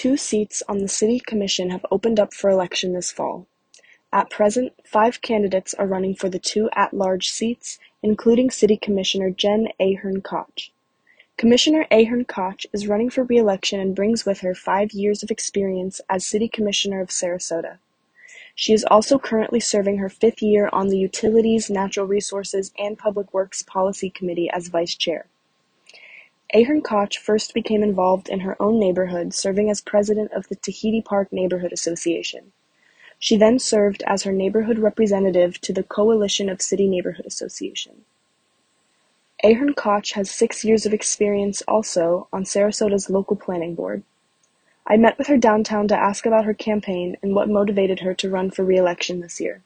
2 seats on the City Commission have opened up for election this fall. At present, 5 candidates are running for the 2 at-large seats, including City Commissioner Jen Ahern-Koch. Commissioner Ahern-Koch is running for re-election and brings with her 5 years of experience as City Commissioner of Sarasota. She is also currently serving her 5th year on the Utilities, Natural Resources, and Public Works Policy Committee as Vice Chair. Ahern-Koch first became involved in her own neighborhood, serving as president of the Tahiti Park Neighborhood Association. She then served as her neighborhood representative to the Coalition of City Neighborhood Association. Ahern-Koch has 6 years of experience also on Sarasota's local planning board. I met with her downtown to ask about her campaign and what motivated her to run for re-election this year.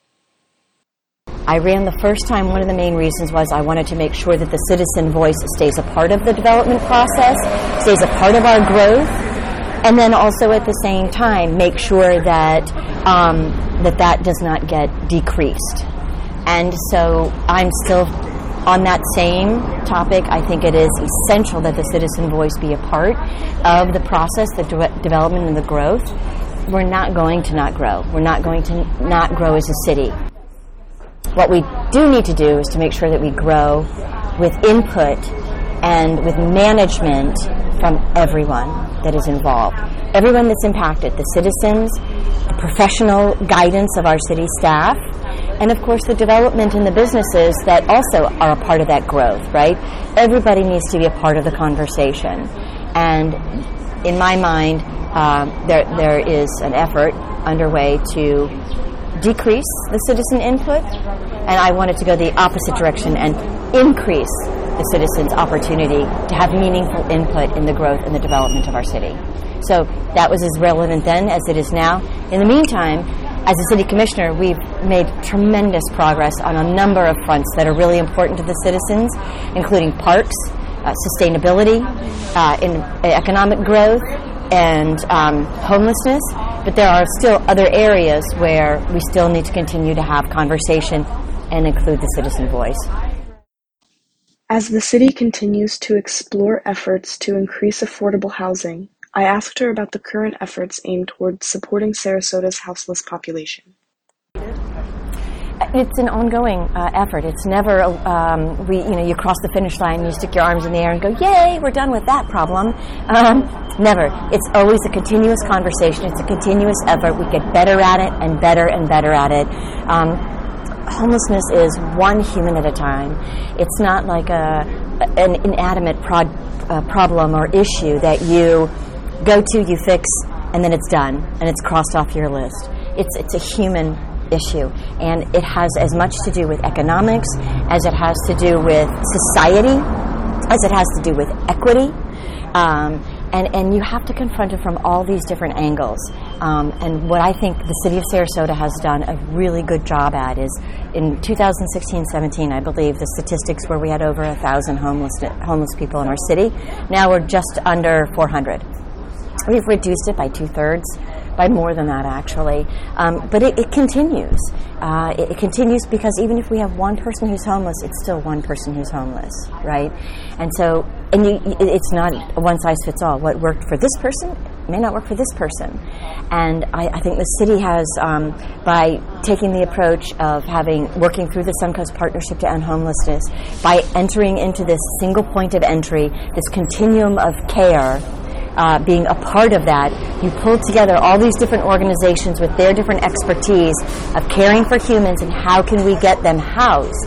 I ran the first time. One of the main reasons was I wanted to make sure that the citizen voice stays a part of the development process, stays a part of our growth, and then also at the same time make sure that that does not get decreased. And so I'm still on that same topic. I think it is essential that the citizen voice be a part of the process, the development and the growth. We're not going to not grow. We're not going to not grow as a city. What we do need to do is to make sure that we grow with input and with management from everyone that is involved. Everyone that's impacted, the citizens, the professional guidance of our city staff, and of course the development and the businesses that also are a part of that growth, right? Everybody needs to be a part of the conversation. And in my mind, there is an effort underway to decrease the citizen input, and I wanted to go the opposite direction and increase the citizens' opportunity to have meaningful input in the growth and the development of our city. So that was as relevant then as it is now. In the meantime, as a city commissioner, we've made tremendous progress on a number of fronts that are really important to the citizens, including parks, sustainability, in economic growth, and homelessness. But there are still other areas where we still need to continue to have conversation and include the citizen voice. As the city continues to explore efforts to increase affordable housing, I asked her about the current efforts aimed towards supporting Sarasota's houseless population. It's an ongoing effort. It's never you cross the finish line, you stick your arms in the air and go, "Yay, we're done with that problem." Never. It's always a continuous conversation. It's a continuous effort. We get better at it and better at it. Homelessness is one human at a time. It's not like an inanimate problem or issue that you go to, you fix, and then it's done, and it's crossed off your list. It's a human issue, and it has as much to do with economics as it has to do with society, as it has to do with equity, and you have to confront it from all these different angles. And what I think the city of Sarasota has done a really good job at is in 2016-17, I believe the statistics were we had over 1,000 homeless people in our city. Now we're just under 400. We've reduced it by 2/3, by more than that actually. But it continues. It continues because even if we have one person who's homeless, it's still one person who's homeless, right? And so, it's not a one-size-fits-all. What worked for this person may not work for this person. And I think the city has, by taking the approach of working through the Suncoast Partnership to End Homelessness, by entering into this single point of entry, this continuum of care, being a part of that, you pull together all these different organizations with their different expertise of caring for humans and how can we get them housed.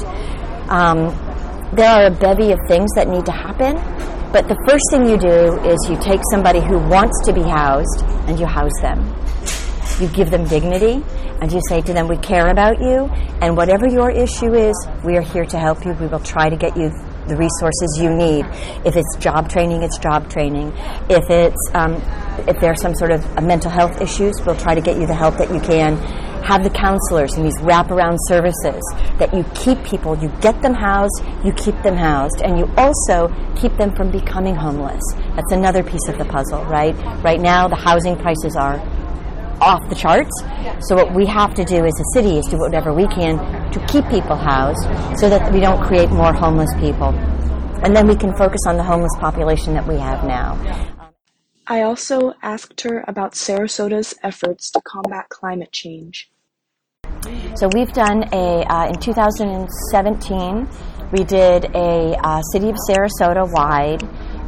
There are a bevy of things that need to happen, but the first thing you do is you take somebody who wants to be housed and you house them. You give them dignity and you say to them, we care about you, and whatever your issue is, we are here to help you. We will try to get you the resources you need. If it's job training, it's job training. If there's some sort of mental health issues, we'll try to get you the help that you can. Have the counselors and these wraparound services that you keep people, you get them housed, you keep them housed, and you also keep them from becoming homeless. That's another piece of the puzzle, right? Right now, the housing prices are off the charts. So what we have to do as a city is do whatever we can to keep people housed so that we don't create more homeless people. And then we can focus on the homeless population that we have now. I also asked her about Sarasota's efforts to combat climate change. So we've done in 2017, we did a City of Sarasota-wide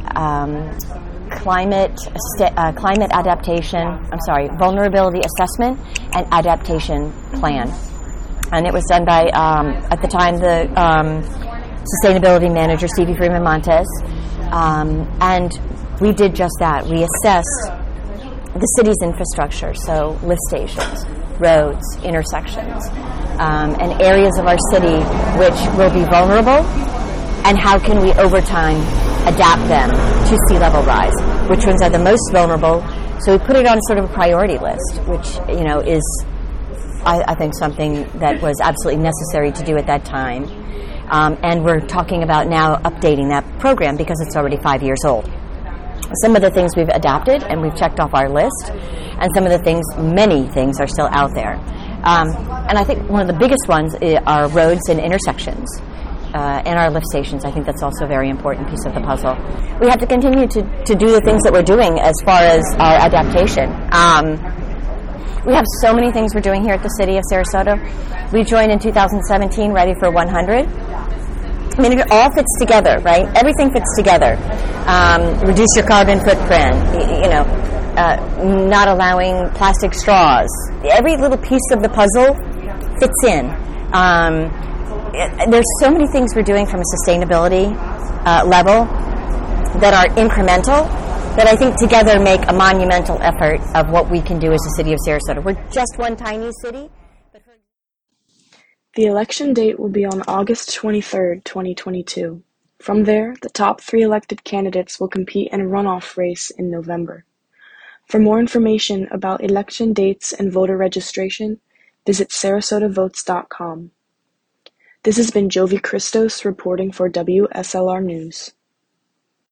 vulnerability assessment and adaptation plan. And it was done by, at the time, the sustainability manager, Stevie Freeman Montes. And we did just that. We assessed the city's infrastructure, so lift stations, roads, intersections, and areas of our city which will be vulnerable, and how can we, over time, adapt them to sea level rise, which ones are the most vulnerable. So we put it on sort of a priority list, which, is, I think, something that was absolutely necessary to do at that time. And we're talking about now updating that program because it's already 5 years old. Some of the things we've adapted and we've checked off our list, and some of the things, many things, are still out there. And I think one of the biggest ones are roads and intersections. And our lift stations. I think that's also a very important piece of the puzzle. We have to continue to do the things that we're doing as far as our adaptation. We have so many things we're doing here at the City of Sarasota. We joined in 2017, Ready for 100. I mean, it all fits together, right? Everything fits together. Reduce your carbon footprint, not allowing plastic straws. Every little piece of the puzzle fits in. There's so many things we're doing from a sustainability level that are incremental that I think together make a monumental effort of what we can do as a City of Sarasota. We're just one tiny city. The election date will be on August 23rd, 2022. From there, the top 3 elected candidates will compete in a runoff race in November. For more information about election dates and voter registration, visit sarasotavotes.com. This has been Jovi Christos reporting for WSLR News.